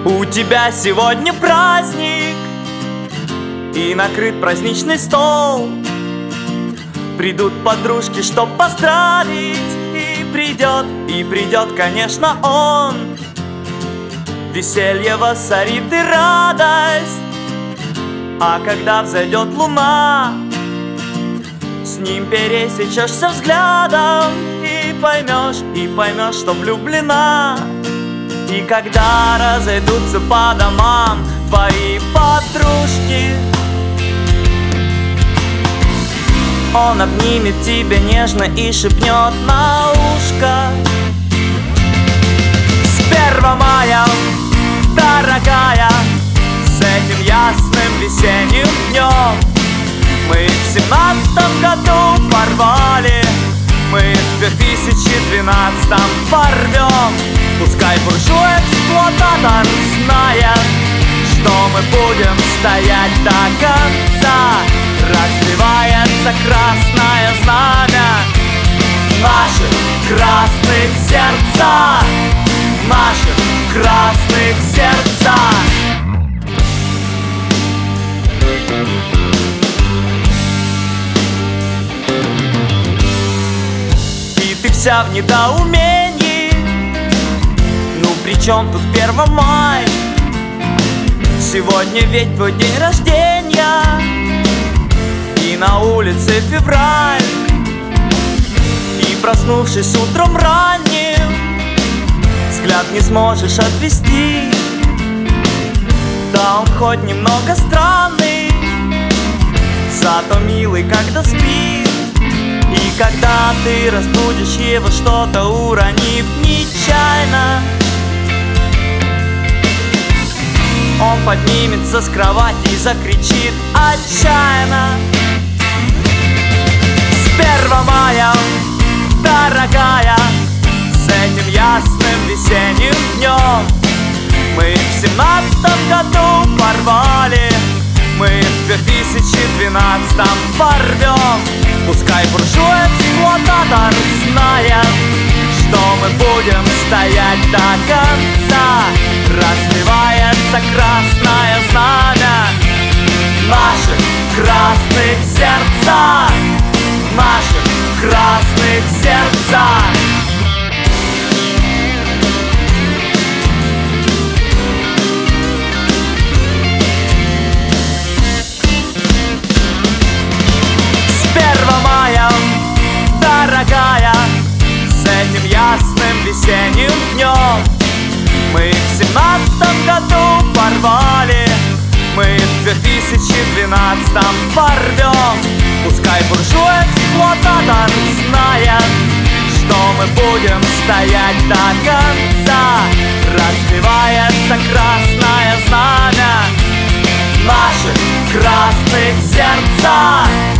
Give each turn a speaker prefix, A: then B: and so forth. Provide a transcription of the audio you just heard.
A: У тебя сегодня праздник, и накрыт праздничный стол. Придут подружки, чтоб поздравить, и придет, конечно, он. Веселье воцарит и радость, а когда взойдет луна, с ним пересечешься взглядом и поймешь, что влюблена. И когда разойдутся по домам твои подружки, он обнимет тебя нежно и шепнет на ушко: с 1 мая, дорогая, с этим ясным весенним днем. Мы в 17-м году порвали, мы в 2012-м порвем. Пускай буржуй-эксплуататор знает, что мы будем стоять до конца. Развивается красное знамя наших красных сердца, наших красных сердца. И ты вся в недоумении, ну при чем тут 1 мая? Сегодня ведь твой день рождения, и на улице февраль. И проснувшись утром ранним, взгляд не сможешь отвести. Да он хоть немного странный, зато милый, когда спит. И когда ты разбудишь его, что-то уронив нечаянно, он поднимется с кровати и закричит отчаянно: с 1 мая, дорогая, с этим ясным весенним днем. Мы в 17-м году порвали, мы в 2012-м порвем. Пускай буржуй-эксплуататор знает, что мы будем стоять до конца. Развивается красное знамя наших красных сердца, наших красных сердца. С 1 мая, дорогая, с этим ясным весенним днем. Мы в 17-м году порвали, мы в 2012-м порвем. Пускай буржуй-эксплуататор знает, что мы будем стоять до конца. Развивается красное знамя наших красных сердца,